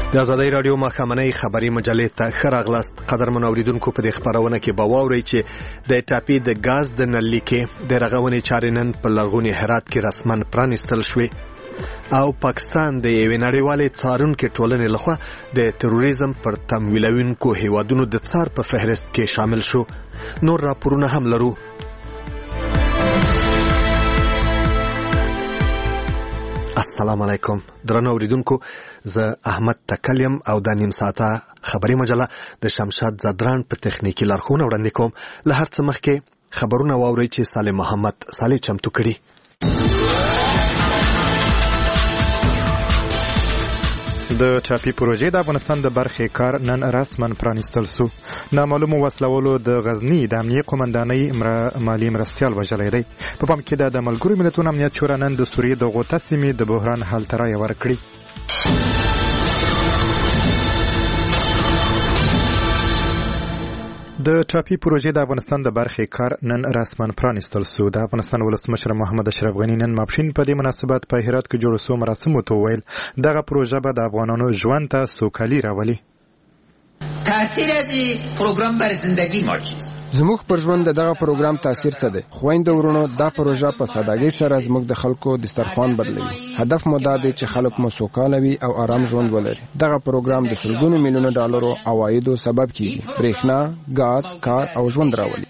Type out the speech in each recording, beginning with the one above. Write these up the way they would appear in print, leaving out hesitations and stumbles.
د آزادۍ رادیو ماښامنۍ خبري مجلې ته ښه راغلاست. قدرمنو اوریدونکو، په دې خپرونه کې به واورئ چې د ټاپي د ګاز د نل لیکې د رغونې چارې نن په لرغوني هرات کې رسما پرانیستل شوې او پاکستان د یوې نړیوالې څارونکې ټولنې لخوا د تروریزم پر تمویلونکو هیوادونو د څار په فهرست کې شامل شو. نور راپورونه هم لرو. السلام علیکم درنو اوریدونکو، زه احمد تکلیم او د نیم ساعته خبري مجله د شمشاد زدران په تخنیکی لارښوونه وړاندې کوم. له هر څه مخکې خبرونه واورئ چې سالم محمد صالح چمتو کړي. د ټاپي پروژې د افغانستان د برخې کار نن رسما پرانیستل شو. نامعلومو وسلوالو د غزني د امنیه قومندانۍ مالی مرستیال وژلی دی. په پام کې د ملګرو ملتونو امنیت شورا نن د سوریې د غوطه سیمې د بحران حل ته رایه ورکړې. د ټاپي پروژې د افغانستان د برخې کار نن رسما پرانیستل شو. د افغانستان ولسمشر محمد اشرف غني نن ماپښین په دې مناسبت په هرات کې جوړ شو مراسمو ته وویل دغه پروژه به د افغانانو ژوند ته سوکالي راولي. تاثیر از پروګرام بر زندگی ما چیست؟ زموږ پر ژوند دغه پروګرام تاثیر څه دی؟ خویندو ورونو، دا پروژه په سادهګۍ سره زموږ د خلکو دسترخوان بدلوي. هدف مو دا دی چې خلک مو سوکاله وي او آرام ژوند ولري. دغه پروګرام د سلګونو میلیونو ډالرو عوایدو سبب کیږي. برېښنا، ګاز، کار او ژوند راولي.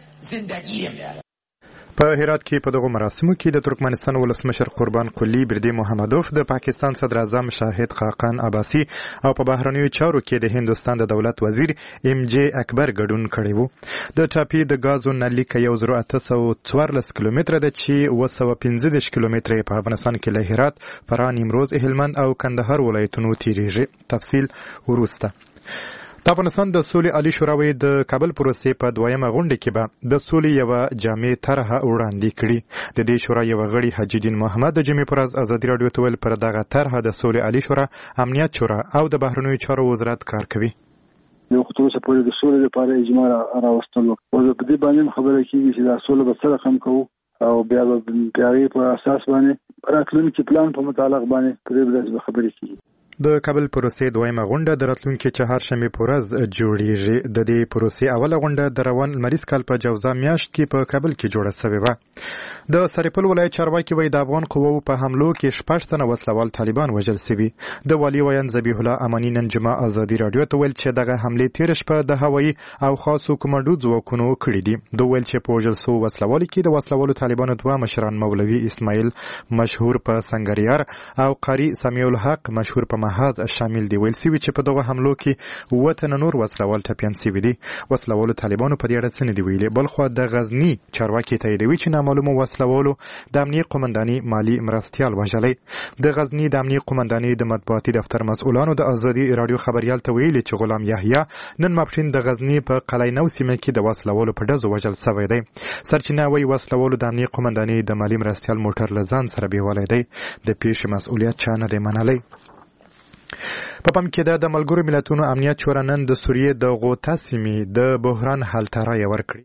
په هرات کې په دغه مراسمو کې د ترکمنستان ولسمشر قربان قلی بردی محمدوف، د پاکستان صدر اعظم شاهد خاقان عباسی او په بهرنیو چارو کې د هندوستان د دولت وزیر ام جے اکبر ګډون کړی وو. د ټاپي د غازو نل لیک 1814 کیلومتره ده چې 215 کیلومتره په افغانستان کې له هرات، فراه، نیمروز، هلمند او کندهار ولایتونو تیریږي. تفصیل وروسته. د افغانستان د سولې عالی شورا د کابل پروسې په دویمه غونډه کې به د سولې یوه جامع طرحه وړاندې کړي. د دې شورا یو غړي حاجي دین محمد د جمعې پر ورځ ازادي راډیو ته ویل پر دغه طرحه د سولې عالی شورا، امنیت شورا او د بهرنیو چارو وزارت کار کوي. یو خطر څه پورې د سولې لپاره اجماع راوستل او په دې باندې خبره کیږي چې د سولې به سره کم کوو او بیا په اساس باندې راتلونکي پلان په متعلق باندې پرې خبرې کیږي. د کابل پروسې دویمه غونډه د راتلونکي چهارشنبې په ورځ جوړیږي. د دې پروسې اوله غونډه د روان لمریز کال په جوزا میاشت کې په کابل کې جوړه شوې وه. د سرپل ولایت چارواکي وایي د افغان قواو په حملو کې 6 تنه وسلوال طالبان وژل شوي. د والي ویان ذبیح الله امانی نن جمعه ازادي راډیو ته ویل چې دغه حملې تېره شپه د هوایي او خاصو کمانډو ځواکونو کړي دي. د ویل چې په وژل شوو وسلوالو کې د وسلوالو طالبانو دوه مشران مولوي اسماعیل مشهور په سنگریار او قاری سمیع الحق مشهور په محاذ شامل دي. ویل سوي چې په دغه حملو کې 7 تنه نور وسلوال ټپیان شوي دي. وسلوالو طالبانو په دې اړه څه نه دي ویلي. بلخوا د غزني چارواکي تاییدوي چې نامعلومو وسلوالو د امنیه قومندانۍ مالی مرستیال وژلی. د غزني د امنیه قومندانۍ د مطبوعاتي دفتر مسؤلانو د ازادي راډیو خبريال ته ویلي چې غلام یحیی نن ماپښین د غزني په قلعه نو سیمه کې د وسلوالو په ډزو وژل شوی دی. سرچینه وایي وسلوالو د امنیه قومندانۍ د مالی مرستیال موټر له ځان سره بیولی دی. د پیښې مسؤلیت چا نه دی منلی. په پام کې د ملګرو ملتونو امنیت شورا نن د سوریې د غوطه سیمې د بحران حل ته رایه ورکړې.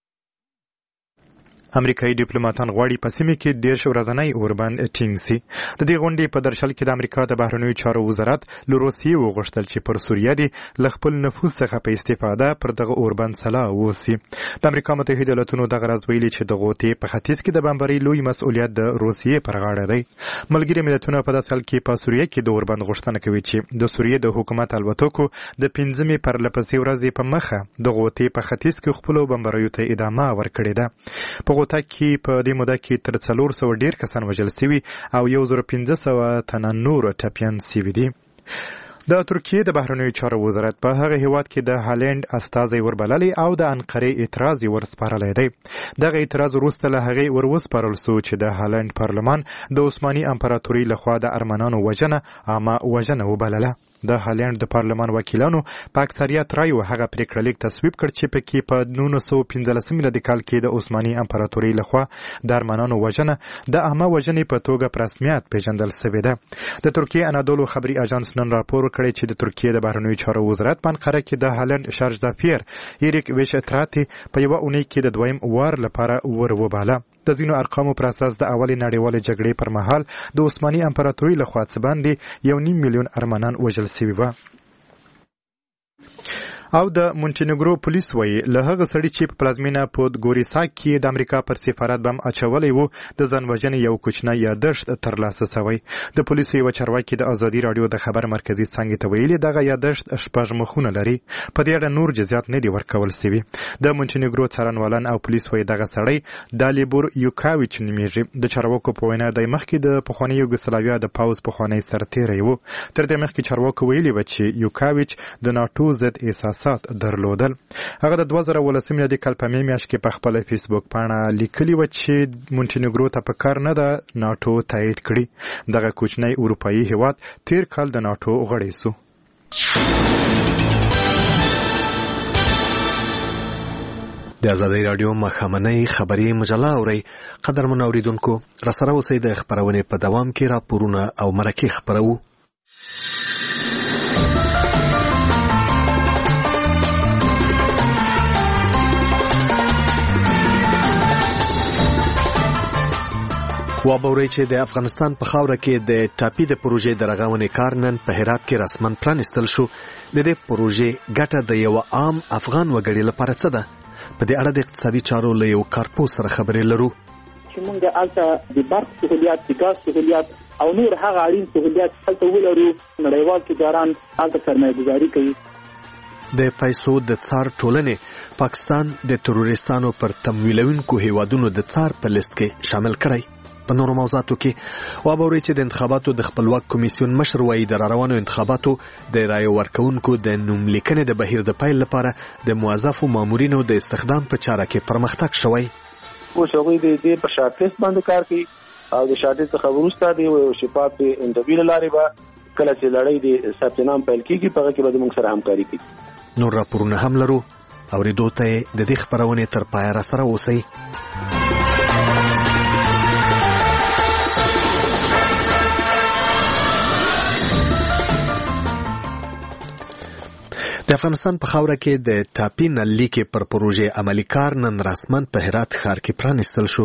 امریکایي ډیپلوماټان غواړي په سیمه کې 10 ورځنی اوربند ټینګ شي. د دې غونډې په درشل کې د امریکا د بهرنیو چارو وزارت له روسیې وغوښتل چې پر سوریه د خپل نفوذ څخه په استفاده پر دغه اوربند سلا ووسي. د امریکا متحده ایالاتونو دغه راز ویلي چې د غوطې په ختیځ کې د بمبارۍ لوی مسؤلیت د روسیې پر غاړه دی. ملګري ملتونه په داسې حال کې په سوریه کې د اوربند غوښتنه کوي چې د سوریې د حکومت الوتکو د 5مې پر لپسې ورځې په مخه د غوطې په ختیځ کې خپل بمباریو ته ادامه ورکړې ده. په غوطه کې په دې موده کې تر 400 ډیر کسان وژل شوي او 1500 تنه نور ټپیان شوي دي. د ترکیې د بهرنیو چارو وزارت په هغه هیواد کې د هالند استازی وربللی او د انقرې اعتراض ورسپارلی دی. دغه اعتراض وروسته له هغې وروسپارل شو چې د هالند پارلمان د عثماني امپراتورۍ لخوا د ارمنانو وژنه عامه وژنه وبلله. د هالند د پارلمان وکیلانو په اکثریت رایو هغه پریکړه لیک تصویب کړ چې پکې په 1915 میلادي کال کې د عثماني امپراتورۍ لخوا د ارمنانو وژنه د عامه وژنې په توګه په رسمیت پیژندل شوې ده. د ترکیې انادولو خبري اژانس نن راپور کړی چې د ترکیې د بهرنیو چارو وزارت په انقره کې د هالند شارژدافیر ایریک ویشتراتی په یوه اونۍ کې د دویم وار لپاره وروباله. د ځینو ارقامو پر اساس د اولې نړیوالې جګړې پر مهال د عثماني امپراتورۍ لخوا څه باندې 1.5 میلیون ارمنان وژل شوي وو. او د مونټینګرو پولیس وایي له هغه سړي چې په پلازمینه پودګوریسا کې د امریکا پر سفارت بم اچولی و د ځانوژنې یو کوچنی یادښت ترلاسه شوی. د پولیسو یوه چارواکي د ازادي راډیو د خبر مرکزي څانګې ته ویلي دغه یادښت 6 مخونه لري. په دې اړه نور جزئیات نه دي ورکول سوي. د مونټینګرو څارنوالان او پولیس وایي دغه سړی دالیبور یوکاویچ نومیږي. د چارواکو په وینا د مخکې د پخواني یوګسلاویا د پاوز پخوانی سرتیری و. تر دې مخکې چارواکو ویلي و چې یوکاویچ د ناټو ضد احساسات درلودل. هغه د 2018 میلادي کال په مې میاشت کې په خپل فیسبوک پاڼه لیکلي و چې مونټینګرو ته په کار نه ده ناټو تایید کړي. دغه کوچنی اروپایي هیواد تیر کال د ناټو غړی سو. د ازادي راډیو مخامنۍ خبري مجله اوري. قدرمن اوریدونکو راسره اوسئ. د خبرونې په دوام کې راپورونه او مرکې خبرو. وابوري چې د افغانستان په خاوره کې د ټاپي د پروژې د رغونې کار نن په هرات کې رسمن پرانیستل شو. د دې پروژې ګټه د یو عام افغان وګړي لپاره څه ده؟ په دې اړه د اقتصادي چارو له یو کارپوه سره خبرې لرو. چې موږ هلته د برق سهولیات، د ګاز سهولیات او نور هغه اړین سهولیات هلته ولرو. نړیوال تجاران هلته سرمایه‌ګذاري کوي. د پیسو د څار ټولنې پاکستان د تروریستانو پر تمویلونکو هیوادونو د څار په لیست کې شامل کړی. په نورو موضوعاتو کې وابوري چې د انتخاباتو د خپلواک کمیسیون مشر وایي د روانو انتخاباتو د رای ورکونکو د نوملیکنې د بهیر د پیل لپاره د موظفو مامورینو د استخدام په چاره کې پرمختګ شوی. اوس هغوی د دې په شارټ لیست باندې کار کوي او د شارټ لیست څخه وروسته د شفاف انټرویو لارې به کله چې لړۍ د ثبت نام پیل کیږي په هغه کې به موږ سره همکاري کوي. نور راپورونه هم لرو. اوریدو ته د دې خبرونې تر پایه را سره اوسئ. د افغانستان په خاوره کې د ټاپي نلکې پر پروژې عملي کار نن رسمن په هرات ښار کې پرانیستل شو.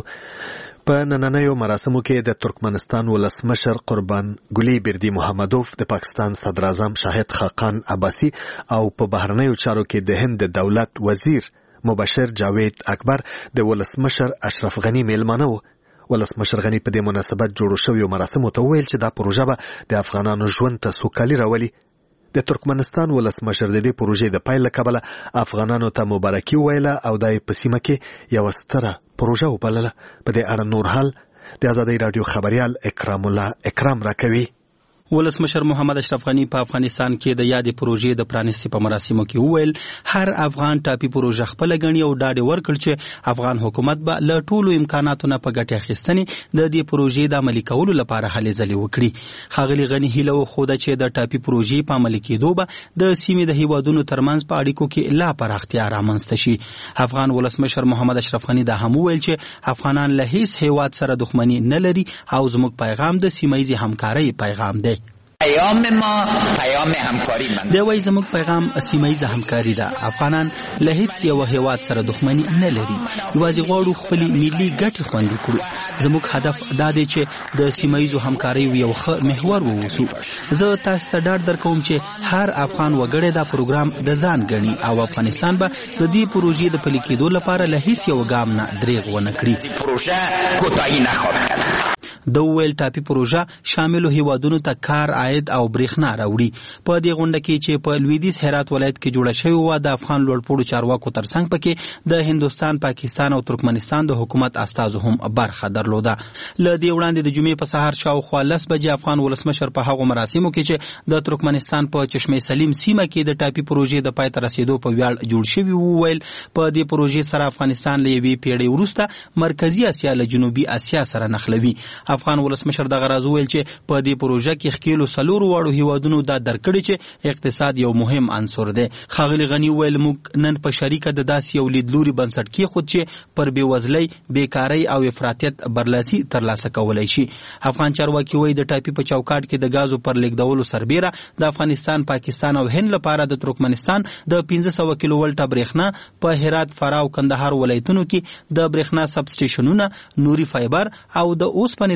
په نننیو مراسمو کې د ترکمنستان ولسمشر قربان ګلی بردی محمدوف، د پاکستان صدر اعظم شاهد خاقان عباسی او په بهرنیو چارو کې د هند د دولت وزیر مبشر جاوید اکبر د ولسمشر اشرف غنی میلمانه و. ولسمشر غنی په دې مناسبت جوړو شویو مراسمو ته ویل چې دا پروژه به د افغانانو ژوند ته سوکالي راولي. د ترکمنستان ولسمشر د دې پروژې د پیل کبله افغانانو ته مبارکي ویله او د په سیمه کې یو ستره پروژه وبلله. په دې اړه نور حال د ازادي راډیو خبريال اکرام الله اکرام راکوي. ولسمشر محمد اشرف غنی په افغانستان کې د یادې پروژې د پرانیستي په مراسمو کې وویل هر افغان ټاپي پروژه خپل غني او ډاډ ورکړ چې افغان حکومت به له ټولو امکاناتو نه په ګټه اخیستنې د دې پروژې د عملي کولو لپاره هلې ځلې وکړي. ښاغلي غنی هیله وښوده چې د ټاپي پروژې په عملي کېدو به د سیمې د هیوادونو ترمنځ په اړیکو کې لا پراختیا رامنځته شي. افغان ولسمشر محمد اشرف غنی دا هم وویل چې افغانان له هیڅ هیواد سره دښمني نه لري او زموږ پیغام د سیمایي همکارۍ پیغام دی. پیام ما پیام همکاری من دی وای زموږ پیغام سیمایي همکاري ده. افغانان له هیڅ یو هیواد سره دښمني نه لري، یوازې غواړو خپل ملي ګټې خوندي کړو. زموږ هدف دا دی چې د سیمایي همکارۍ یو ښه محور ووسو. زه تاسو ته ډاډ درکوم چې هر افغان وګړی دا پروګرام د ځان ګڼي او افغانستان به د دې پروژې د پلي کېدو لپاره له هیڅ یو ګام نه دریغ ونه کړي. پروژه کوتاهی نخواهد کرد. د ویل ټاپي پروژه شامل هیوادونو ته کار عاید او برېښنا راوړي. په دې غونډه کې چې په لویدیځ هرات ولایت کې جوړه شوې وه د افغان لوړپوړو چارواکو ترڅنګ پکې د هندوستان، پاکستان او ترکمنستان د حکومت استازو هم برخه درلوده. له دې وړاندې د جمعې په سهار شاوخوا 10 بجې افغان ولسمشر په هغو مراسمو کې چې د ترکمنستان په چشمه سلیم سیمه کې د ټاپي پروژې د پای ته رسیدو په ویاړ جوړ شوی وویل په دې پروژې سره افغانستان له یوې پیړۍ وروسته مرکزی اسیا له جنوبي اسیا سره نښلوي. افغان ولسمشر دغه راز ویل چې په دې پروژه کې ښکېلو 4 واړو هیوادونو دا درکړي چې اقتصاد یو مهم عنصر دی. ښاغلي غني ویل موږ نن په شریکه د داسې یو لیدلوري بنسټ کېښود چې پر بېوزلۍ، بیکارۍ او افراطیت برلاسي ترلاسه کولی شي. افغان چارواکي وایي د ټاپي په چوکاټ کې د ګازو پر لیږدولو سربیره د افغانستان، پاکستان او هند لپاره د ترکمنستان د 1500 کیلو ولټه برېښنا په هرات، فراه او کندهار ولایتونو کې د برېښنا سب سټیشنونه، نوري فایبر او د اوسپنې د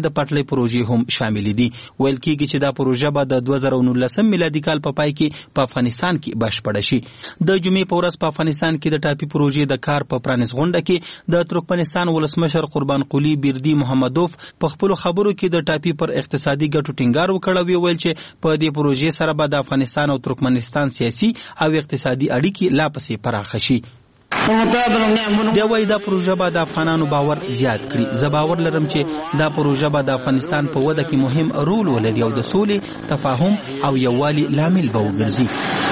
پټلۍ پروژې هم شامل دي. ویل کېږي چې دا پروژه به د 2019 میلادي کال په پای کې په افغانستان کې بشپړه شي. د جمعې په ورځ په افغانستان کې د ټاپي پروژې د کار په پرانیست غونډه کې د ترکمنستان ولسمشر قربان قلی بیردی محمدوف په خپل خبرو کې د ټاپي پر اقتصادي ګټو ټینګار وکړ او ویل چې په دې پروژې سره به د افغانستان او ترکمنستان سیاسي او اقتصادي اړیکې لا پسې پراخه شي. دی وايي دا پروژه به د افغانانو باور زیات کړي. زه باور لرم چې دا پروژه به د افغانستان په وده کې مهم رول ولري او د سولې، تفاهم او یووالي لامل به وګرځي.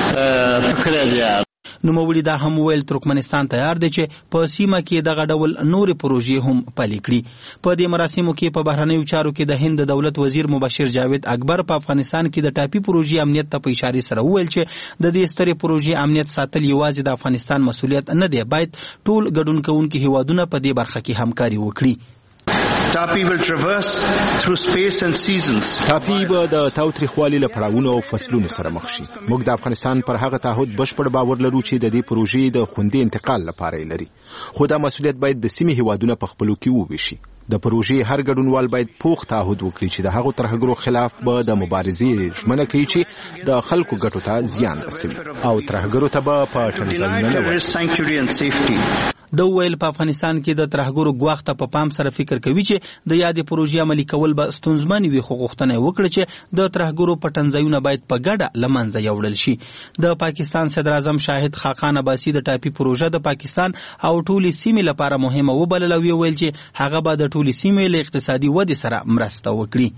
نوموړي دا هم ویل ترکمنستان تیار دی چې په سیمه کې دغه ډول نورې پروژې هم پلي کړي. په دې مراسمو کې په بهرنیو چارو کې د هند دولت وزیر مبشر جاوید اکبر په افغانستان کې د ټاپي پروژې امنیت ته په اشاره سره وویل چې د دې سترې پروژې امنیت ساتل یوازې د افغانستان مسؤلیت نه دی، باید ټول ګډون کوونکي هیوادونه په دې برخه کې همکاري وکړي. ټاپي will traverse through space and seasons. ټاپي به د تاوتریخوالي له پړاوونو او فصلونو سره مخ شي. موږ د افغانستان پر هغه تعهد بشپړ باور لرو چې د دې پروژې د خوندي انتقال لپاره یې لري. خو دا مسؤلیت باید د سیمې هیوادونه په خپلو کې وویشي. د پروژې هر ګډونوال باید پوخ تعهد وکړي چې د هغو ترهګرو خلاف به د مبارزې ژمنه کوي چې د خلکو ګټو ته زیان رسوي او ترهګرو ته به په ټنځایونه نه ورسي. د ویل په افغانستان کې د ترهګرو ګواښ ته په پام سره فکر کوي چې د یادې پروژې عملي کول به ستونزمن وي، خو غوښتنه یې وکړه چې د ترهګرو پټنځایونه باید په ګډه له منځه یوړل شي. د پاکستان صدر اعظم شاهد خاقان عباسي د ټاپي پروژه د پاکستان او ټولې سیمې لپاره مهمه وبلله او ویل چې هغه به د ټولې سیمې له اقتصادي ودې سره مرسته وکړي.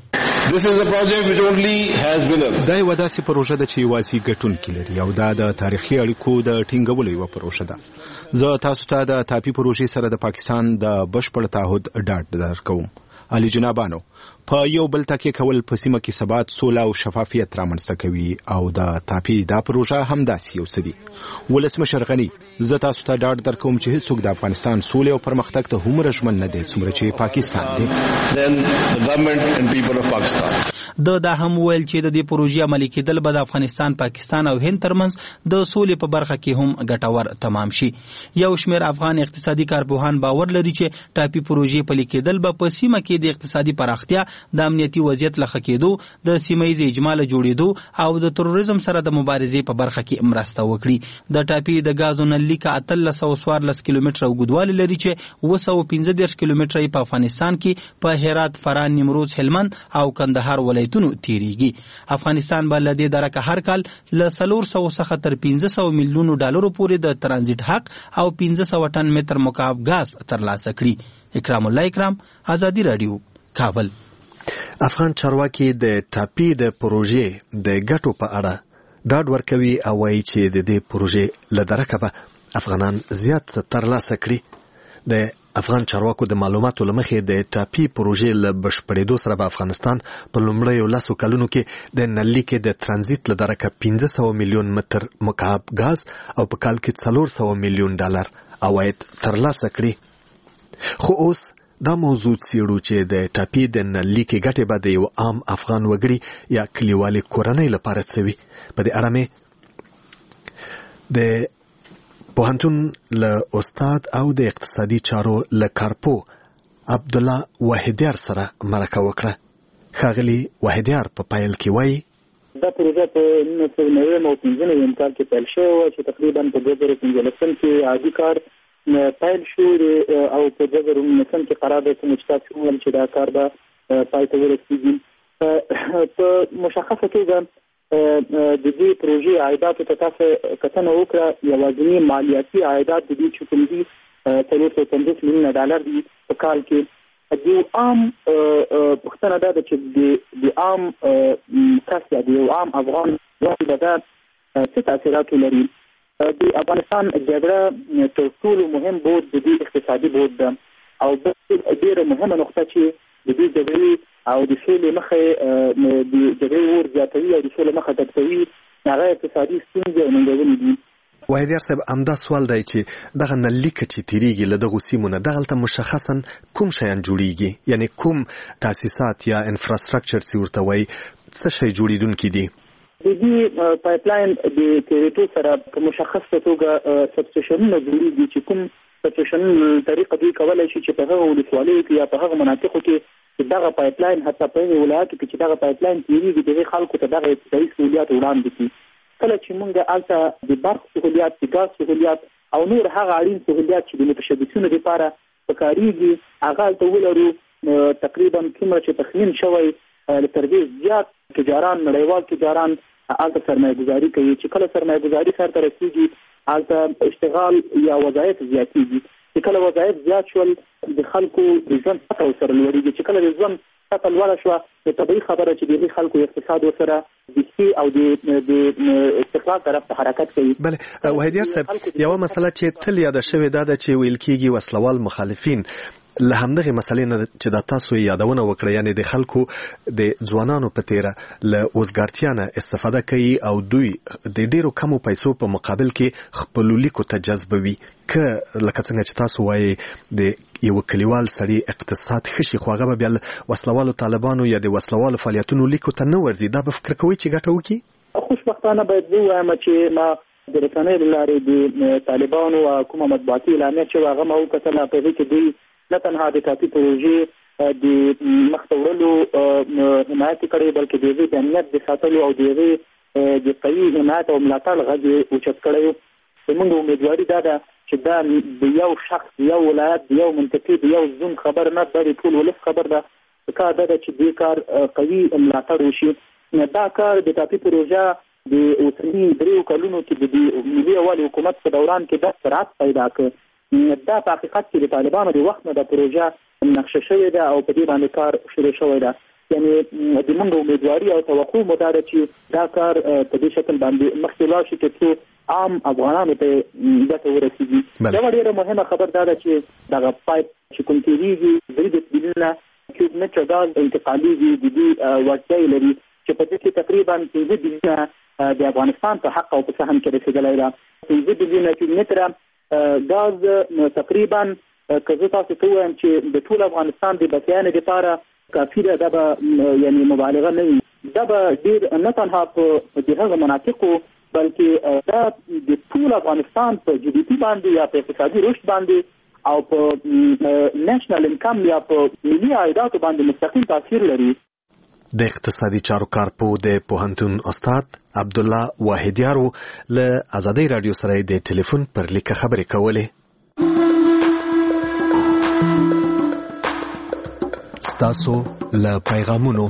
دا یوه داسې پروژه ده چې یوازې ګټونکي لري او دا د تاریخي اړیکو د ټینګولو یوه پروژه ده. زه تاسو ته د ټاپي پروژې سره د پاکستان د بشپړ تعهد ډاډ درکوم. علي جنابانو، په یو بل تکیه کول په سیمه کې ثبات، سوله او شفافیت رامنځته کوي او د ټاپي دا پروژه همداسې یو څه دي. ولسمشر غني، زه تاسو ته ډاډ درکوم چې هیڅوک د افغانستان سولې او پرمختګ ته هومره ژمن نه دی څومره چې پاکستان دی. دا هم ویل چې د دې پروژې عملي کېدل به د افغانستان، پاکستان او هند ترمنځ د سولې په برخه کې هم ګټور تمام شي. یو شمېر افغان اقتصادي کارپوهان باور لري چې ټاپي پروژې پلي کېدل به په سیمه کې د اقتصادي پراختیا، د امنیتي وضعیت له ښه کېدو، د سیمه ییز اجماع له جوړېدو او د تروریزم سره د مبارزې په برخه کې مرسته وکړي. د ټاپي د ګازو نل لیک 1314 کیلومتره اوږدوالی لري چې 215 کیلومتره په افغانستان کې په هرات، فران، نیمروز، هلمند او کندهار ولایتونو تیریږي. افغانستان به له دې درکه هر کال له 400 څخه تر 500 میلیونو ډالرو پورې د ترانزیت حق او 500 ټن متر مکعب ګاز ترلاسه کړي. اکرام الله اکرام، ازادي رادیو، کابل. افغان چارواکي د ټاپي د پروژې د ګټو په اړه ډاډ ورکوي او وایي چې د دې پروژې له درکه به افغانان زیات څه ترلاسه کړي. د افغان چارواکو د معلوماتو له مخې د ټاپي پروژې له بشپړېدو سره به افغانستان په لومړیو 10 کلونو کې د نل لیک د ترانزیت له درکه 500 میلیون متر مکعب ګاز او په کال کې 400 میلیون ډالر عواید ترلاسه کړي. خو اوس دا موضوع څېړو چې د ټاپي د نل لیک ګټې به د یو عام افغان وګړي یا کلیوالي کورنۍ لپاره څه وي. په دې اړه مې د پوهنتون له استاد او د اقتصادي چارو له کارپو عبدالله وحیدیار سره مرکه وکړه. ښاغلي وحیدیار په پیل کې وایي دا پروژه په 1995 کال کې پیل شوې وه چې تقریبا په 2015 کې عادي کار پیل شو او په 2019 کې قرار دی چې تاسو وویل چې دا کار به پای ته ورسېږي. په مشخصه توګه د دې پروژې عایداتو ته تاسو کتنه وکړه، یوازینی مالیاتي عایدات د دې چې کوم دي 350 میلیون ډالر دي په کال کې. د عام پوښتنه دا ده چې د عام کس یا د یو عام افغان ژوند به څه تاثیرات ولري. د افغانستان جګړه تر ټولو مهم بود د دې اقتصادي بود ده او ډېره مهمه نقطه چې د دې جګړې او د سولې مخه د جګړې اور زیاتوي او د سولې مخه ډکوي، هغه اقتصادي ستونزې او ننګونې دي. وحیدیار صاحب، همدا سوال دی چې دغه نل لیک چې تیریږي له دغو سیمو نه دغلته مشخصا کوم شیان جوړیږي، یعنی کوم تاسیسات یا انفراستراکچر چې ورته وایي څه شی جوړیدونکي دي؟ د دې پایپلاین د تیریدو سره په مشخصه توګه سبسټیشنونه جوړیږي چې کوم سبسټیشن طریقه دوی کولی شي چې په هغه ولسوالیو کې یا په هغه مناطقو کې چې دغه پایپلاین حتی په ولایت کې چې دغه پایپلاین تیریږي د خلکو ته دغه ابتدایي سهولیات وړاندې کړي. کله چې موږ الته د برق سهولیات، د ګاز سهولیات او نور هغه اړین سهولیات چې د متشبثینو لپاره پکارېږي هغه ته ولرو، تقریبا کومه چې تخمین شوی تر دې زیات تجاران، نړیوال تجاران الته سرمایه گذاري کوي. چې کله سرمایه گذاري سره رسیږي الته اشتغال یا وظایف زیاتېږي. چې کله وظایف زیات شول د خلکو د ژوند سطح سره لوړېږي. چې کله د ژوند سطح لوړه شوه د طبیعي خبره چې د خلکو اقتصاد ورسره دستي او د استقلال طرف ته حرکت کوي. بله وحیدیار صاحب، یوه مسله چې تل یاده شوې ده چې ویل کېږي وسلوال مخالفین له همدغه مسلې نه چې د تاسو یادونه وکړه، یعنی د خلکو د ځوانانو په تیره له اوزګارتیا نه استفاده کوي او دوی د ډیرو کمو پیسو په مقابل کې خپلو لیکو ته جذبوي. که لکه څنګه چې تاسو وایي د یو کلیوال سړي اقتصاد ښه شي خو هغه به بیا وسلوالو طالبانو یا د وسلوالو فعالیتونو لیکو ته نه ورځي، دا به فکر کوئ چې ګټه وکړي؟ خوشبختانه باید ووایم چې ما د رسنیو له لارې د طالبانو کومه مطبوعاتي اعلامیه چې هغه ما وکتله په هغې کې دوی نه تنها د ټاپي پروژې د مخته وړلو حمایت کړی بلکې د هغې د امنیت د ساتلو او د هغې د قوي حمایت او ملاتړ غږ یې اوچت کړی. زموږ امیدواري دا ده چې دا د یو شخص، د یو ولایت، د یو منطقې، د یو زون خبر نه، دا د ټول ولس خبر ده. کار دا ده چې دې کار قوي ملاتړ وشي. دا کار د ټاپي پروژه د اوسني 3 کلونو کې د ملي یووالي حکومت په دوران کې د سرعت پیدا کړ. دا په حقیقت کې د طالبانو د وخت نه د پروژه نقشه شوې ده او په دې باندې کار شروع شوی ده. یعنی د موږ امیدواري او توقع مو دا ده چې دا کار په دې شکل باندې مخکې لاړ شي چې عام افغانانو ته ګټه ورسېږي. یوه ډېره مهمه خبر دا ده چې دغه پایپ چې کوم تېرېږي 3 دسبیلونه کیوب متره ګاز انتقالېږي، د دې وړتیا لري چې په دې کې تقریبا 15 بلیونه د افغانستان په حق او په سهم کې رسېدلی ده. 15 بلیونه کیوب متره ګاز تقریبا که زه تاسو ته ووایم چې د ټول افغانستان د بسیانې لپاره کافي ده. دا به یعنی مبالغه نه وي. دا به ډېر نه تنها په د هغه مناطقو بلکې دا د ټول افغانستان په جی ډي پي باندې یا په اقتصادي رشد باندې او په نېشنل انکم یا په ملي عایداتو باندې مستقیم تاثیر لري. د اقتصادي چارو کارپو د پوهنتون استاد عبدالله واحدیارو له ازادي رادیو سره د ټلیفون پر لیکه خبرې کولې. ستاسو له پیغامونو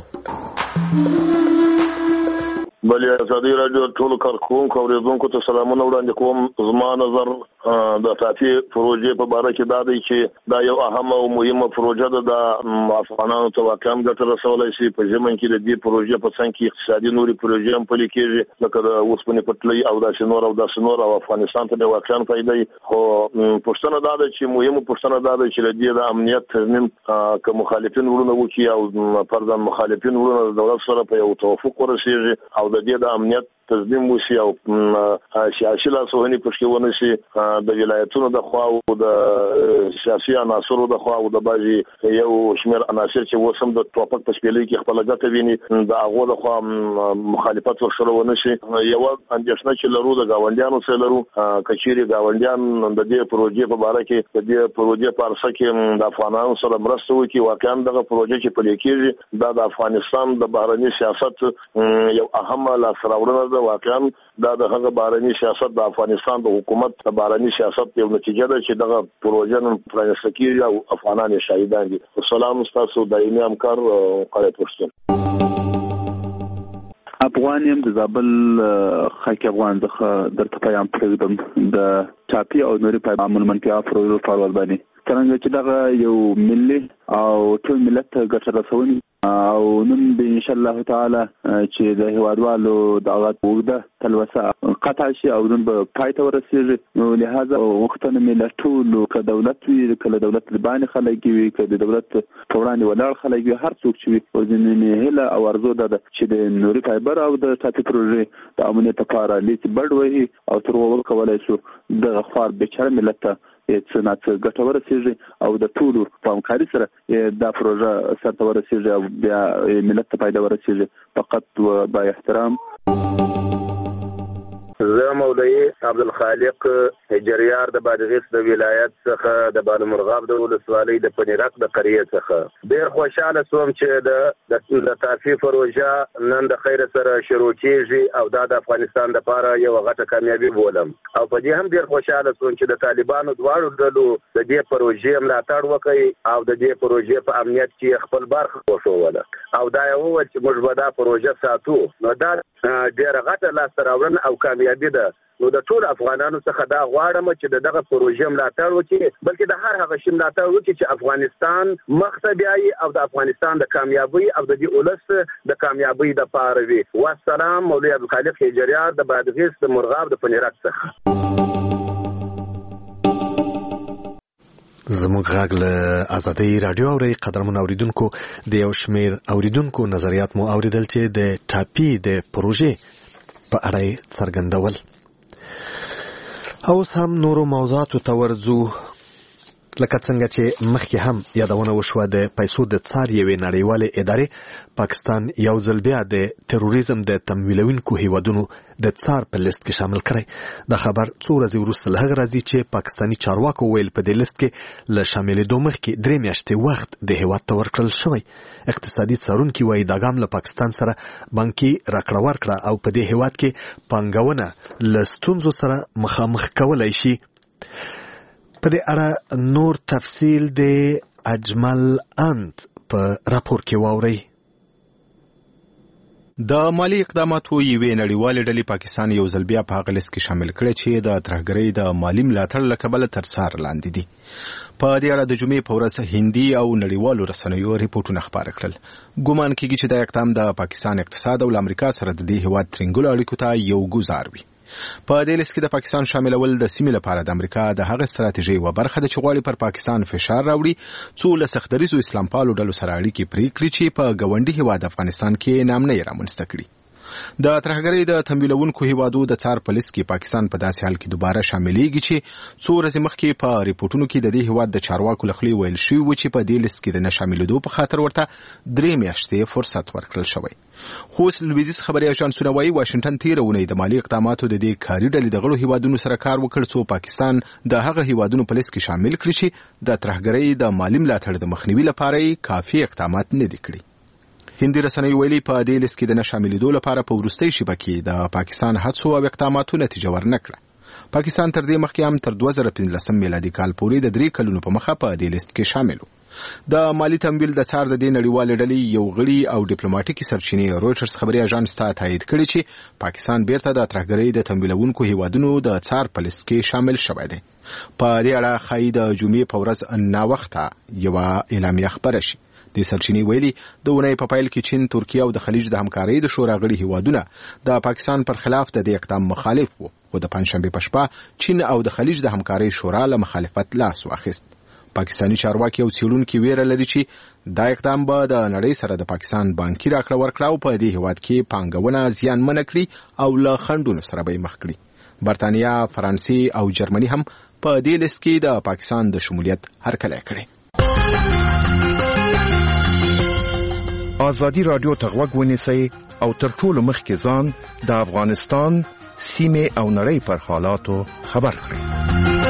بلې ازادي رادیو ټولو کارکوونکو او اورېدونکو ته سلامونه وړاندې کوم. زما نظر د ټاپي پروژې په باره کې دا دی چې دا یو اهمه او مهمه پروژه ده. د افغانانو ته واقعا ګټه رسولی شي. په ژمن کې د دې پروژې په څنګ کې اقتصادي نورې پروژې هم پلي کېږي لکه د اوسپنې پټلۍ او داسې نور او افغانستان ته واقعا فایده وي. خو پوښتنه دا ده چې مهمه پوښتنه دا ده چې له دې د امنیت تضمین که مخالفین وروڼه وکړي او فرضاً مخالفین وروڼه د دولت سره په یو توافق ورسېږي او د دې د امنیت تضمین وشي او سیاسي لاسوهنې پکې ونه شي د ولایتونو د خوا او د سیاسي عناصرو د خوا او د بعضې یو شمېر عناصر چې اوس هم د ټوپک په شپېلۍ کې خپله ګټه ویني د هغو د خوا مخالفت ورسره ونه شي. یوه اندېښنه چې لرو د ګاونډیانو سره لرو که چیرې ګاونډیان د دې پروژې په باره کې د دې پروژې په عرصه کې د افغانانو سره مرسته وکړي. واقعا دغه پروژې چې پلي کېږي دا د افغانستان د بهرني سیاست یو اهمه لاسته راوړنه ده. واقعا دا د هغه بهرني سیاست د افغانستان د حکومت د بهرني سیاست یو نتیجه ده چې دغه پروژه نن پرانیسته کېږي او افغانان یې شاهدان دي. سلام ستاسو دایمي همکار قاری پښتون. افغان یم د زابل خاک افغان څخه درته پیغام پرېږدم د ټاپي او نوري پیغامونو منفي افرو فعال باندې څنګه چې دغه یو ملي او ټول ملت ته ګټه رسوني او نن به ان شاء الله تعالی چې د هیوادوالو دعوت وګړه تلوسه قطع شي او نن به پای ته ورسیږي. نو لهدا وختونه ملت ټول ک دولت وی کله دولت باندې خلک وي ک د دولت په وړاندې ولاړ خلک وي هر څوک چې وي او ځینې هله او ارزو ده چې د نوري فایبر او د ټاپي پروژې د امنیت لپاره لیک بډ وي او تر وګ کولای شو د خار بیچاره ملت ته څنګه ګټه ورسیږي او د ټولو په همکاري سره دا پروژه سرته ورسیږي او بیا ملت ته فایده ورسیږي. فقط و با احترام زه مولوي عبدالخالق هجریار د بادغیس د ولایت څخه د بالامرغاب د ولسوالۍ د پنیرک د قریه څخه ډیر خوشاله سوم چې د تافی پروژه نن د خیر سره شروع کیږي او دا د افغانستان لپاره یو غټه کامیابی بولم او په دې هم ډیر خوشاله سوم چې د طالبانو دواړو ډلو د دې پروژې ملاتړ وکړي او د دې پروژې په امنیت کې خپل برخه وښوده او دا یو چې موږ به دا پروژه ساتو نو دا ډیره غټه لاسته راوړنه او کامیابي ده نو د ټول افغانانو څخه دا غواړم چې دغه پروژې ملاتړ وکړي بلکې د هر هغه شي ملاتړ وکړي چې افغانستان مخته بیایي او د افغانستان د کامیابی او د دې ولس د کامیابی د پاره وي والسلام مولوي عبدالخالق هجریار د بادغیس د مرغاب د پنیرک څخه زموږ غږ له ازادۍ رادیو اوري قدرمن اوریدونکو د یو شمیر اوریدونکو نظریات مو اوریدل چې د ټاپی د پروژې په اړه څرګندول اوس هم نورو موضوعاتو ته ورځو لکه څنګه چې مخکې هم یادونه وشوه د پیسو د څار یوې نړیوالې ادارې پاکستان یو ځل بیا د تروریزم د تمویلونکو هیوادونو د څار په لیست کې شامل کړی د خبر څو ورځې وروسته له هغه راځي چې پاکستاني چارواکو ویل په دې لیست کې له شاملېدو مخکې 3 میاشتې وخت د هیواد ته ورکړل شوی اقتصادي څارونکي وایي دا ګام له پاکستان سره بانکي راکړه ورکړه او په دې هیواد کې پانګونه له ستونزو سره مخامخ کولای شي په دې اړه نور تفصیل د اجمل انت په راپور کې واورئ د مالی اقداماتو یوې نړیوالې ډلې پاکستان یو ځل بیا په هغه لیست کې شامل کړی چې د ترهګرۍ د مالي ملاتړ له کبله تر څار لاندې دي په دې اړه د جمعې په ورځ هندي او نړیوالو رسنیو ریپورټونه خپاره کړل ګومان کېږي چې دا اقدام د پاکستان اقتصاد او امریکا سره د دې هیواد ترنګلو اړیکو ته یو ګزار وي په دې لیست کې د پاکستان شاملول د سیمې لپاره د امریکا د هغه ستراتیژي و برخه د چغواړي پر پاکستان فشار راوړي څو له سختدریزو اسلام پالو ډلو سره اړیکې پرې کړي چې په ګاونډي هیواد افغانستان کې نامنۍ رامنځته کړي د ترهګرۍ د تمویلونکو هیوادو د څار په لیست کې پاکستان په داسې حال کې دوباره شاملېږي چې څو ورځې مخکې په ریپورټونو کې د دې هیواد د چارواکو لخوا ویل شوی و چې په دې لیست کې د نشاملېدو په خاطر ورته 3 میاشتې فرصت ورکړل شوی خو لویدیځ خبري اژانسونه وايي واشنگټن تیرونه د مالی اقداماتو د دې کاري ډلې د غړو هیوادونو سره کار وکړ څو پاکستان د هغه هیوادونو په لیست کې شامل کړي چې د ترهګرۍ د مالی ملاتړ د مخنیوي لپاره کافي اقدامات نه دي کړي هندي رسنۍ ویلي په دې لیست کې د نشاملېدو لپاره په وروستۍ شیبه کې د پاکستان هڅو او اقداماتو نتیجه ورنکړه پاکستان تر دې مخکې هم تر 2015 میلادي کال پورې د 3 کلونو په مخه په دې لیست کې شامل و د مالی تمویل د څار د دې نړیوالې ډلې یو غړي او ډیپلوماټیکي سرچینې رويټرز خبري اژانس ته تایید کړی چې پاکستان بیرته د ترهګرۍ د تمویلونکو هیوادونو د څار په لیست کې شامل شوی دی په دې اړه خای د جمعې په ورځ نا وخته یو اعلامیه خبره شي د سرچینې ویلي د اونۍ په پایل کې چین ترکیه او د خلیج د همکارۍ د شورا غړي هیوادونه د پاکستان پر خلاف د دې اقدام مخالف وو او د پنځشنبه په شپه چین او د خلیج د همکارۍ شورا له مخالفت لاس واخیست پاکستانی چارواکي او څېړونکي ویره لري چې دا اقدام به د نړۍ سره د پاکستان بانکي راکړه ورکړه او په دې هیواد کې پانګونه زیانمنه کړي او له خنډونو سره به مخ کړي برتانیا فرانسې او جرمني هم په دې لیست کې د پاکستان د شمولیت هرکلی کړي ازادي رادیو ته غوږ ونیسئ او تر ټولو مخکې ځان د افغانستان سیمې او نړۍ پر حالاتو خبر کړئ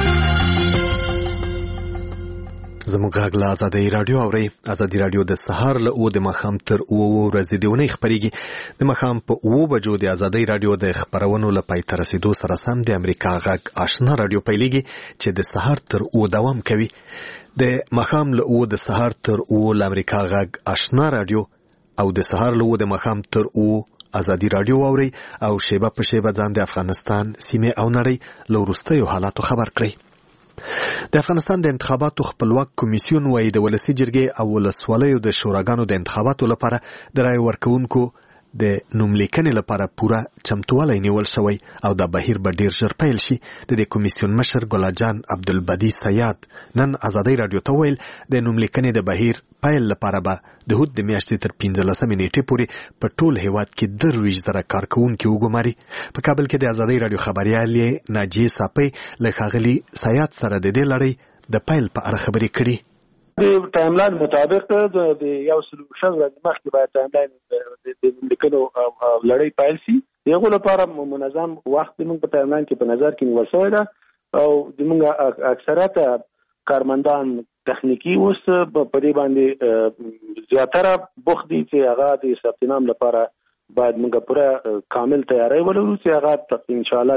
زموږ غږ له ازادۍ رادیو اورئ ازادي رادیو د سهار له 9 د ماښام تر 9 ورځې د اونۍ خبرېږي د ماښام په 9 بجو د ازادۍ رادیو د خبرونو له پای ته رسیدو سره سم د امریکا غږ آشنا رادیو پیلېږي چې د سهار تر 9 دوام کوي د ماښام له 9 د سهار تر 9 ل امریکا غږ آشنا رادیو او د سهار له 9 د ماښام تر 9 ازادي رادیو اورئ او شیبه په شیبه ځان د افغانستان سیمې او نړۍ له وروستیو حالاتو خبر کړئ د افغانستان د انتخاباتو خپلواک کمیسیون وايي د ولسي جرګې او ولسوالیو د شوراګانو د انتخاباتو لپاره د رای ورکوونکو د نوملیکنې لپاره پوره چمتووالی نیول شوی او د بهیر به ډیر ژر پیل شي د دې کمیسیون مشر ګلاجان عبدالبدی سیاد نن ازادۍ رادیو ته ویل د نوملیکنې د بهیر پیل لپاره به د هود د میاشتې تر 15 نیټې پورې په ټول هیواد کې 23,000 کارکونکي وګماري په کابل کې د ازادۍ رادیو خبريال ناجیه صافی له ښاغلي سیاد سره د دې لړۍ د پیل په اړه خبرې کړي د ټایملاین مطابق د یو سلوشن ورځ مخکې باید ټایملاین د لیکنو لړۍ پیل شي دغه لپاره منظم وخت موږ په ټایملاین کې په نظر کې نیول شوی ده او موږ اکثریت کارمندان تخنیکی اوس په دې باندې زیاتره بوخت دي چې هغه د ثبت نام لپاره باید موږ پوره کامل تیاری ولرو چې هغه ان شاء الله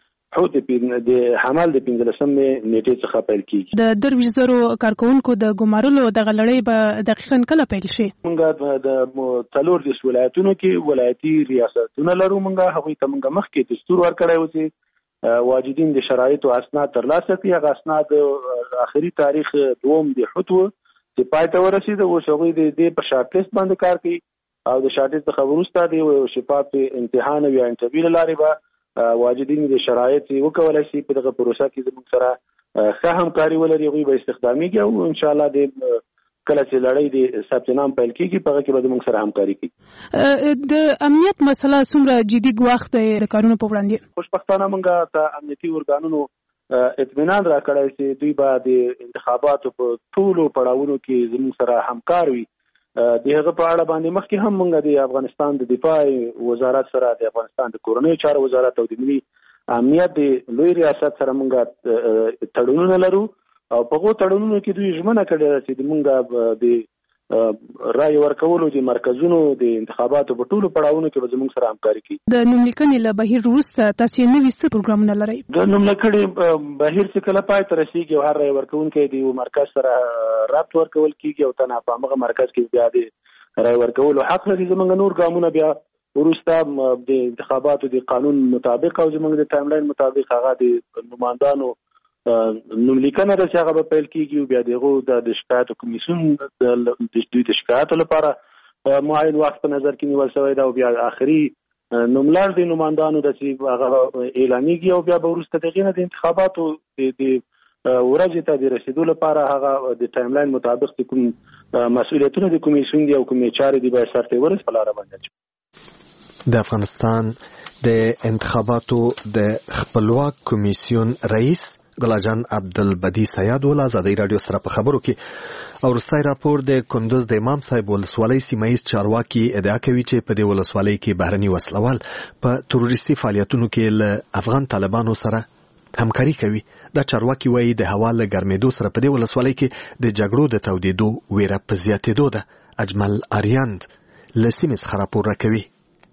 د حمل د 15 نیټې څخه پیل کیږي. د 200 کارکونکو د ګمارلو د غلړې به دقیقاً کله پیل شي؟ موږ د تلور د ولایتونو کې ولایتي ریاستونه لرو، موږ هغوی ته موږ مخکې دستور ورکړی و چې واجدین د شرایطو اسناد ترلاسه کړي. هغه اسناد آخري تاریخ 2 د حتو چې پای ته ورسېده، اوس هغوی د دې په شارټ لیست باندې کار کوي او د شارټ لیست څخه وروسته د شفاف امتحان یا انټرویو له لارې به واجدین د شرایط وکولای شي په دغه پروسه کې زموږ سره ښه همکاري ولري، هغوی به استخدامیږي او ان شاء الله د کله چې لړۍ د ثبت نام پیل کیږي په هغه کې به موږ سره همکاري کوي. د امنیت مسله څومره جدي ګواښ دی د کارونو په وړاندې؟ خوشبختانه موږ ته امنیتي ارګانونو اطمینان راکړی چې دوی به د انتخاباتو په ټولو پړاوونو کې زموږ سره همکار وي. د هغه په اړه باندې مخکې هم موږ د افغانستان د دفاع وزارت سره، د افغانستان د کورنیو چارو وزارت او د ملي امنیت د لوی ریاست سره موږ تړونونه لرو او په هغو تړونونو کې دوی ژمنه کړې ده چې موږ د رای ورکولو د مرکزونو د انتخاباتو په ټولو پړاوونو کې به زموږ سره همکاري کوي. د نوملیکنې له بهیر وروسته تاسو نوي څه پروګرامونه لرئ؟ د نوملیکنې بهیر چې کله پای ته رسیږي او هر رای ورکوونکی د یو مرکز سره رابط ورکول کیږي او تنها په هغه مرکز کې بیا د رای ورکولو حق لري. زموږ نور ګامونه بیا وروسته د انتخاباتو د قانون مطابق او زموږ د ټایملاین مطابق هغه د نمائندانو نوملیکنه ده چې هغه به پیل کیږي. بیا دغه د شکایتو کمیسیون د شکایتو لپاره معین وخت په نظر کې نیول شوی ده او بیا آخري نوملړ د نمائندانو ده چې هغه اعلانېږي او بیا به وروسته دغې نه د انتخاباتو د ورځې ته د رسېدو لپاره هغه د ټایملاین مطابق د کوم مسؤلیتونه د کمیسیون دي او کومې چارې دي باید سرته ورس په لاره باندې. د افغانستان د انتخاباتو د خپلواک کمیسیون رئیس ګلاجان عبدالبدی سیاد ول ازادي رادیو سره په خبرو کې او وروستی راپور د کندوز د امام صاحب ولسوالۍ سیمایي چارواکي ادعا کوي چې په دې ولسوالۍ کې بهرني وسلوال په تروریستي فعالیتونو کې له افغان طالبانو سره همکاري کوي. دا چارواکي وایي د هوا له ګرمېدو سره په دې ولسوالۍ کې د جګړو د تودېدو ویره په زیاتېدو ده. اجمل آریاند له سیمې څخه راپور راکوي.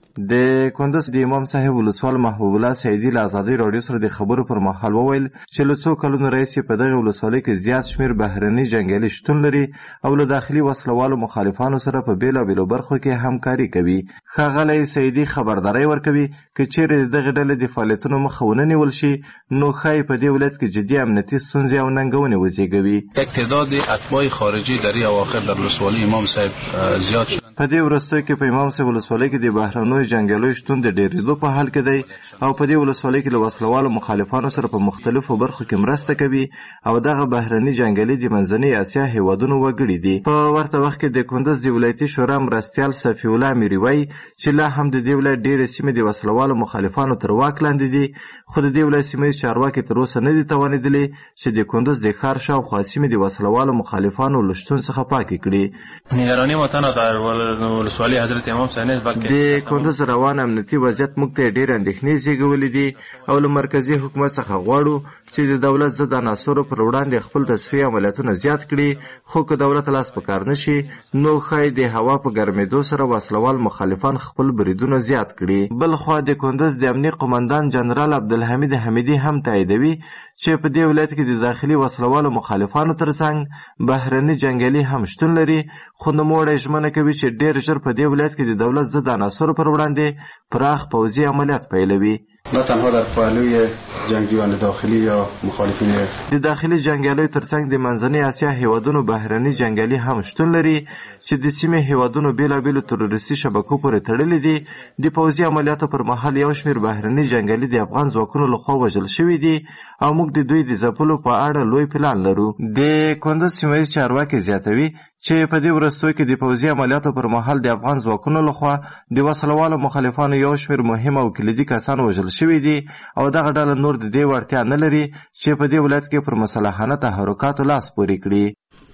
د کندوز د امام صاحب ولسوال محبوب الله سیدی له ازادي رادیو سره د خبرو پر مهال وویل چې له څو کلونو راهیسې په دغه ولسوالۍ کې زیات شمېر بهرني جنګیالي شتون لري او له داخلي وسلوالو مخالفانو سره په بېلابېلو برخو کې همکاري کوي. ښاغلی سیدي خبرداری ورکوي که چیرې د دغې ډلې د فعالیتونو مخه ونه نیول شي نو ښایي په دې ولایت کې جدي امنیتي ستونزې او ننګونې وزېږوي. تعداد اتباع خارجي در اواخر در ولسوالۍ امام صاحب زیاد شدن. په دې وروستیو کې په امام صاحب ولسوالۍ کې د بهرنیو جنګیالیو شتون د ډېرېدو په حال کې دی او په دې ولسوالۍ کې له وسلوالو مخالفانو سره په مختلفو برخو کې مرسته کوي او دغه بهرني جنګیالي د منځنۍ اسیا هیوادونو وګړي دي. په ورته وخت کې د کندوز د ولایتي شورا مرستیال صفي الله میري وایي چې لا هم د دې ولایت ډېرې سیمې د وسلوالو مخالفانو تر واک لاندې دي، خو د دې ولایت سیمې چارواکي تر اوسه نه دي توانېدلي چې د کندوز د ښار شاوخوا سیمې د وسلوالو مخالفانو له شتون څخه پاکې کړي. نگرانی ما تنها در ولسوالی حضرت امام صاحب بلکې د کندوز روان امنیتي وضعیت موږ ته ډېر اندېښنې زېږولې دي او له مرکزي حکومت څخه غواړو چې د دولت ضد عناصرو پر وړاندې خپل تصفیې عملیاتونه زیات کړي، خو که دولت لاس په کار نشي نو ښایي د هوا په ګرمېدو سره وسلوال مخالفان خپل بریدونه زیات کړي. بل خوا د کندوز د امنیه قمندان جنرال عبدالحمید حمیدي هم تاییدوي چې په دې ولایت کې د داخلي وسلوالو مخالفانو ترڅنګ بهرني جنګیالي هم شتون لري، خو نوموړی ژمنه کوي چې ډېر ژر په دې ولایت کې د دولت ضد عناصرو پر وړاندې پراخ پوځي عملیات پیلوي. نه تنها در پهلوی جنگجویان داخلی یا مخالفین د داخلي جنګیالیو ترڅنګ د منځنۍ اسیا هیوادونو بهرني جنګیالي هم شتون لري چې د سیمې هیوادونو بېلابېلو تروریستي شبکو پورې تړلي دي. د پوځي عملیاتو پر مهال یو شمېر بهرني جنګیالي د افغان ځواکونو لخوا وژل شوي دي او موږ د دوی د ځپلو په اړه لوی پلان لرو. د کندوز سیمهییز چارواکي زیاتوي چې په دې وروستیو کې د پوځي عملیاتو پر مهال د افغان ځواکونو لخوا د وسلوالو مخالفانو یو شمېر مهم او کلیدي کسان وژل شوي دي او دغه ډله نور د دې وړتیا نه لري چې په دې ولایت کې پر مسلحانه تحرکاتو لاس پورې کړي.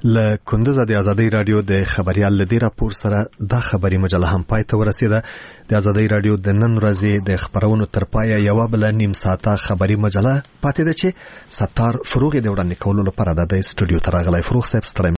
له کندز د ازادي رادیو د خبريال لدی راپور سره د خبري مجله هم پای ته ورسیده. د ازادي رادیو د نن ورځې د خبرونو تر پایه یو بل نیم ساعته خبري مجله پاتې ده چې ستار فروغ د وړاندې کولو لپاره د استودیو ته راغلی. فروغ صاحب ستړی